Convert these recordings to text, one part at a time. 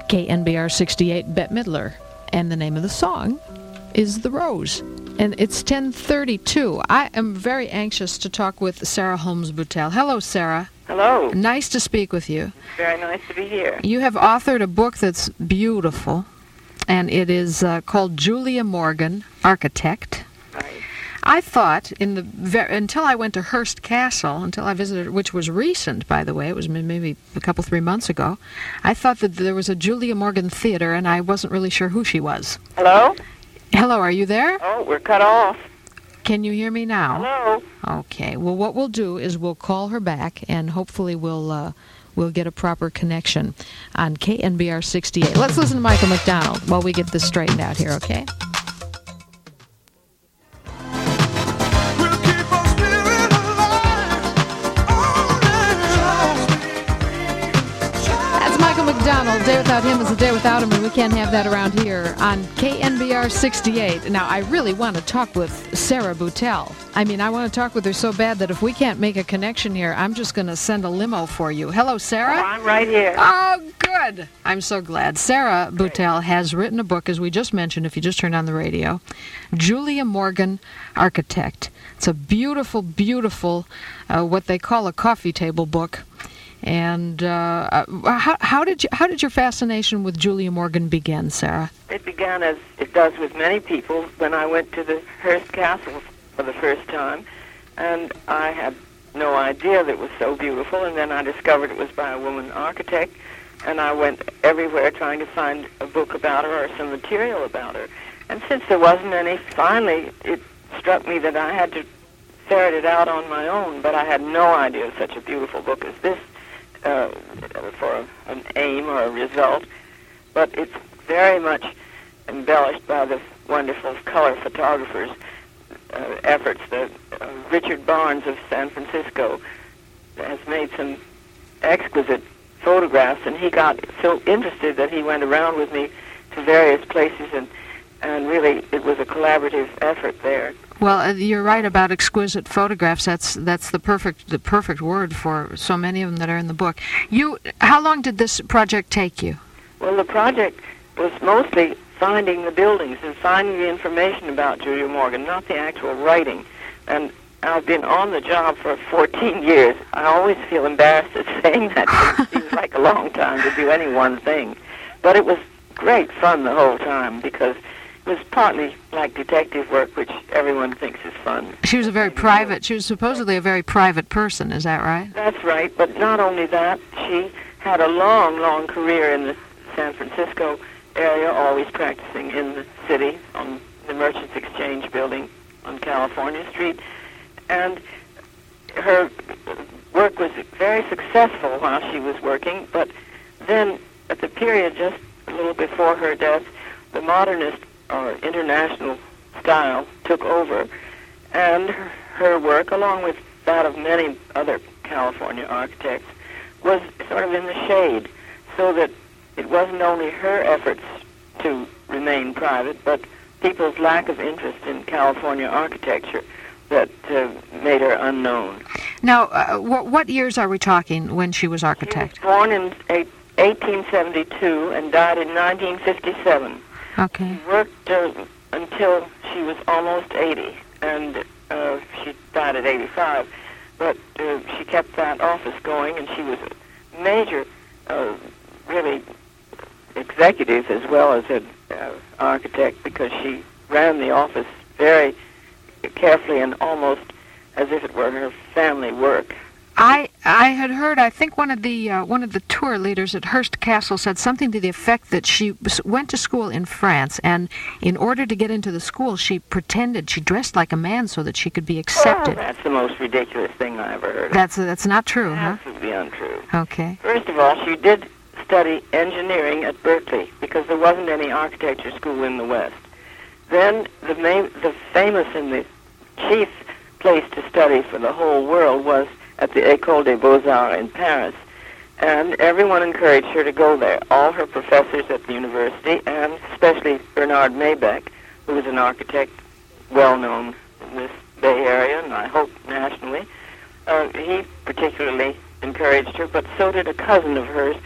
KNBR 68, Bette Midler. And the name of the song is The Rose. And it's 10:32. I am very anxious to talk with Sarah Holmes Boutelle. Hello, Sarah. Hello. Nice to speak with you. Very nice to be here. You have authored a book that's beautiful, and it is called Julia Morgan, Architect. Right. I thought, until I went to Hearst Castle, until I visited, which was recent, by the way, it was maybe a couple, 3 months ago, I thought that there was a Julia Morgan Theater, and I wasn't really sure who she was. Hello? Hello, are you there? Oh, we're cut off. Can you hear me now? Hello? Okay. Well, what we'll do is we'll call her back, and hopefully we'll get a proper connection on KNBR 68. Let's listen to Michael McDonald while we get this straightened out here, okay? McDonald, Day Without Him is a day without him, and we can't have that around here on KNBR 68. Now, I really want to talk with Sarah Boutelle. I mean, I want to talk with her so bad that if we can't make a connection here, I'm just going to send a limo for you. Hello, Sarah? Oh, I'm right here. Oh, good. I'm so glad. Sarah Boutelle has written a book, as we just mentioned, if you just turned on the radio, Julia Morgan, Architect. It's a beautiful, beautiful, what they call a coffee table book. And how did your fascination with Julia Morgan begin, Sarah? It began, as it does with many people, when I went to the Hearst Castle for the first time, and I had no idea that it was so beautiful, and then I discovered it was by a woman architect, and I went everywhere trying to find a book about her or some material about her. And since there wasn't any, finally it struck me that I had to ferret it out on my own, but I had no idea of such a beautiful book as this. For an aim or a result, but it's very much embellished by the wonderful color photographers' efforts. Richard Barnes of San Francisco has made some exquisite photographs, and he got so interested that he went around with me to various places, and really it was a collaborative effort there. Well, you're right about exquisite photographs. That's the perfect word for so many of them that are in the book. How long did this project take you? Well, the project was mostly finding the buildings and finding the information about Julia Morgan, not the actual writing. And I've been on the job for 14 years. I always feel embarrassed at saying that. It seems like a long time to do any one thing. But it was great fun the whole time because it was partly like detective work, which everyone thinks is fun. She was supposedly a very private person, is that right? That's right, but not only that, she had a long, long career in the San Francisco area, always practicing in the city on the Merchants Exchange building on California Street, and her work was very successful while she was working, but then at the period just a little before her death, the modernist or international style took over, and her work, along with that of many other California architects, was sort of in the shade, so that it wasn't only her efforts to remain private, but people's lack of interest in California architecture that made her unknown. Now, what years are we talking when she was architect? She was born in 1872 and died in 1957. Okay. She worked until she was almost 80, and she died at 85. But she kept that office going, and she was a major, really, executive as well as an architect, because she ran the office very carefully and almost as if it were her family work. I had heard, I think one of the tour leaders at Hearst Castle said something to the effect that she went to school in France, and in order to get into the school, she dressed like a man so that she could be accepted. Oh, that's the most ridiculous thing I ever heard. That's not true, huh? Absolutely untrue. Okay. First of all, she did study engineering at Berkeley because there wasn't any architecture school in the West. Then the famous and the chief place to study for the whole world was at the École des Beaux-Arts in Paris, and everyone encouraged her to go there. All her professors at the university, and especially Bernard Maybeck, who was an architect well-known in this Bay Area, and I hope nationally, he particularly encouraged her, but so did a cousin of hers,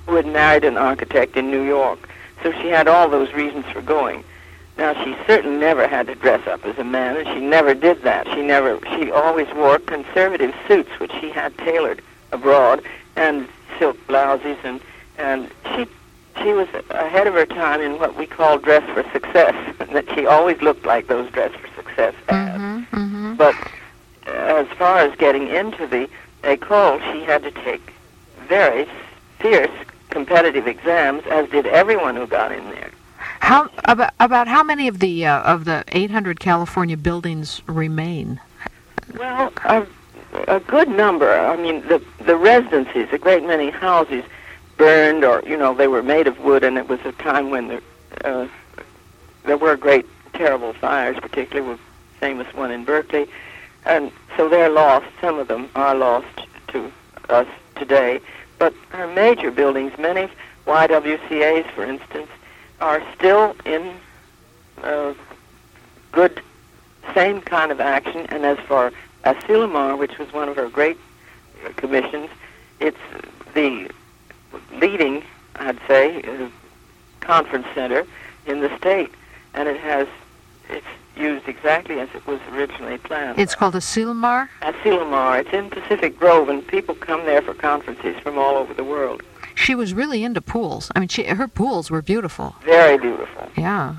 who had married an architect in New York. So she had all those reasons for going. Now, she certainly never had to dress up as a man, and she never did that. She always wore conservative suits, which she had tailored abroad, and silk blouses, and she was ahead of her time in what we call dress for success, that she always looked like those dress for success ads. But as far as getting into the école, she had to take very fierce competitive exams, as did everyone who got in there. About how many of the 800 California buildings remain? Well, a good number. I mean, the residences, a great many houses burned, or they were made of wood, and it was a time when there were great, terrible fires, particularly with the famous one in Berkeley, and so they're lost. Some of them are lost to us today. But our major buildings, many YWCAs, for instance, are still in good, same kind of action. And as for Asilomar, which was one of her great commissions, it's the leading, I'd say, conference center in the state, and it's used exactly as it was originally planned. It's called Asilomar? Asilomar. It's in Pacific Grove, and people come there for conferences from all over the world. She was really into pools. I mean, her pools were beautiful. Very beautiful. Yeah.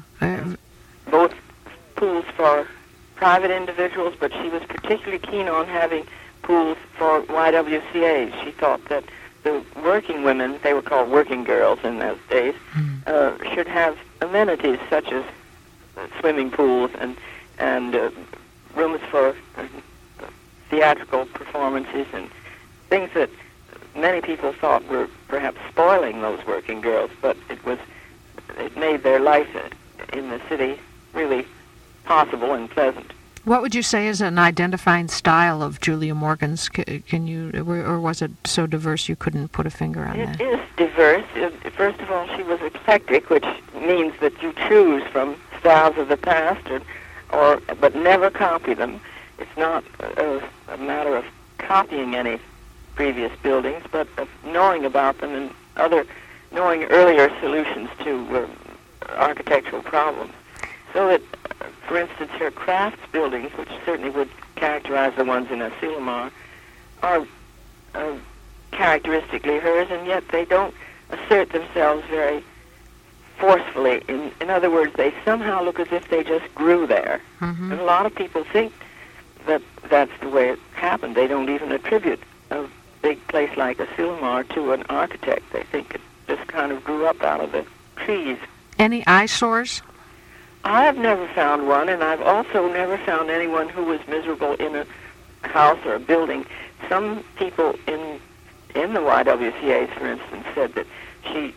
Both pools for private individuals, but she was particularly keen on having pools for YWCAs. She thought that the working women, they were called working girls in those days, should have amenities such as swimming pools and rooms for theatrical performances and things that many people thought were perhaps spoiling those working girls, but it made their life in the city really possible and pleasant. What would you say is an identifying style of Julia Morgan's? Or was it so diverse you couldn't put a finger on that? It is diverse. First of all, she was eclectic, which means that you choose from styles of the past, but never copy them. It's not a matter of copying any previous buildings, but of knowing about them and knowing earlier solutions to architectural problems. So that, for instance, her crafts buildings, which certainly would characterize the ones in Asilomar, are characteristically hers, and yet they don't assert themselves very forcefully. In other words, they somehow look as if they just grew there. And a lot of people think that that's the way it happened. They don't even attribute a big place like Asilomar to an architect. They think it just kind of grew up out of the trees. Any eyesores? I have never found one, and I've also never found anyone who was miserable in a house or a building. Some people in the YWCAs, for instance, said that she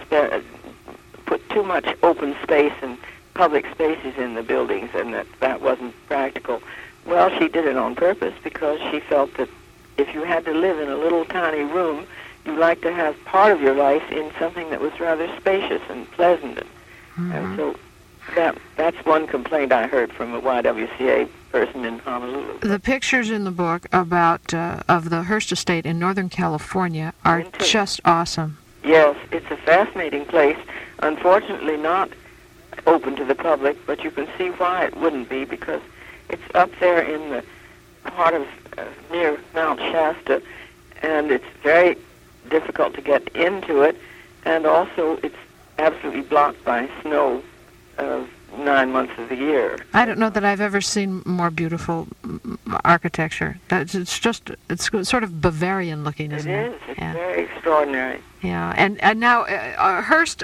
put too much open space and public spaces in the buildings, and that wasn't practical. Well, she did it on purpose because she felt that if you had to live in a little tiny room, you like to have part of your life in something that was rather spacious and pleasant. And so that's one complaint I heard from a YWCA person in Honolulu. The pictures in the book about of the Hearst Estate in Northern California are just awesome. Yes, it's a fascinating place. Unfortunately not open to the public, but you can see why it wouldn't be, because it's up there in the heart of near Mount Shasta, and it's very difficult to get into it, and also it's absolutely blocked by snow 9 months of the year. I don't know that I've ever seen more beautiful architecture. It's sort of Bavarian looking, isn't it? It is. It's very extraordinary. Yeah, and now Hearst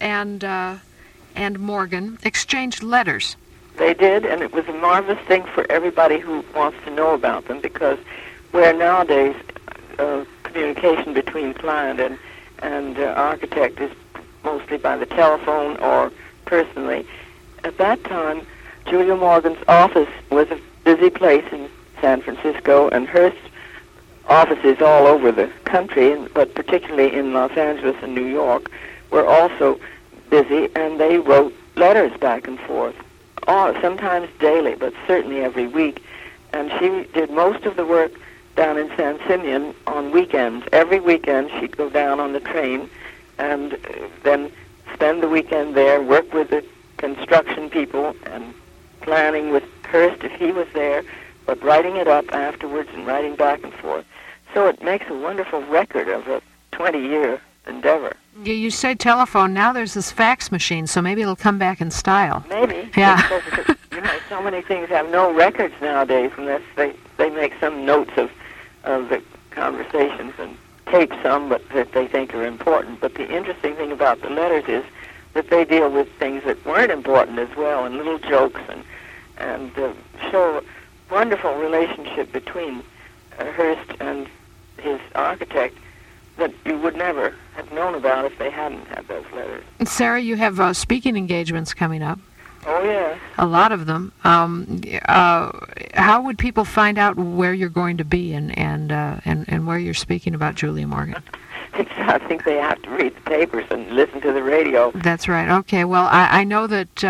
and Morgan exchanged letters. They did, and it was a marvelous thing for everybody who wants to know about them, because where nowadays communication between client and architect is mostly by the telephone or personally, at that time, Julia Morgan's office was a busy place in San Francisco, and Hearst's offices all over the country, but particularly in Los Angeles and New York, were also busy, and they wrote letters back and forth, sometimes daily, but certainly every week. And she did most of the work down in San Simeon on weekends. Every weekend she'd go down on the train and then spend the weekend there, work with the construction people, and planning with Hearst if he was there, but writing it up afterwards and writing back and forth. So it makes a wonderful record of a 20-year endeavor. You say telephone. Now there's this fax machine, so maybe it'll come back in style. Maybe. Yeah. Because, so many things have no records nowadays unless they make some notes of the conversations and tape some but that they think are important. But the interesting thing about the letters is that they deal with things that weren't important as well, and little jokes, and show a wonderful relationship between Hearst and his architect that you would never have known about if they hadn't had those letters. Sarah, you have speaking engagements coming up. Oh, yeah. A lot of them. How would people find out where you're going to be and where you're speaking about Julia Morgan? I think they have to read the papers and listen to the radio. That's right. Okay. Well, I know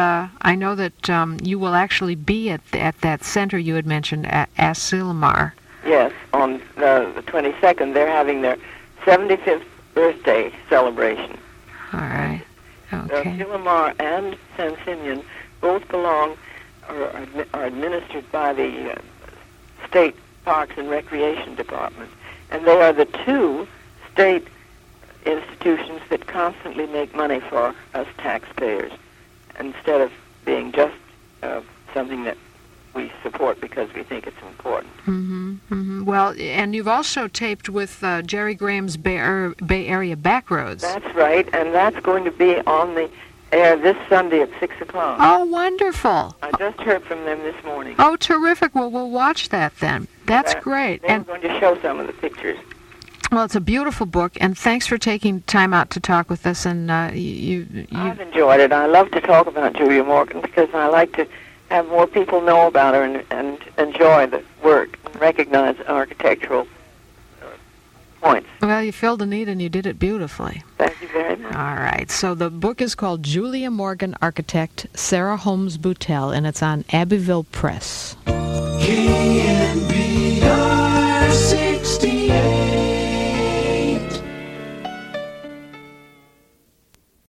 that you will actually be at that center you had mentioned at Asilomar. Yes, on the 22nd, they're having their 75th birthday celebration. All right. Okay. Asilomar and San Simeon both belong or are administered by the State Parks and Recreation Department, and they are the two state institutions that constantly make money for us taxpayers instead of being just something that we support because we think it's important. Mm-hmm, mm-hmm. Well, and you've also taped with Jerry Graham's Bay Area Backroads. That's right, and that's going to be on the air this Sunday at 6 o'clock. Oh, wonderful. I just heard from them this morning. Oh, terrific. Well, we'll watch that then. That's great. They're going to show some of the pictures. Well, it's a beautiful book, and thanks for taking time out to talk with us. And I've enjoyed it. I love to talk about Julia Morgan because I like to have more people know about her and enjoy the work and recognize architectural points. Well, you filled a need and you did it beautifully. Thank you very much. All right. So the book is called Julia Morgan, Architect, Sarah Holmes Boutelle, and it's on Abbeville Press. KNBRC.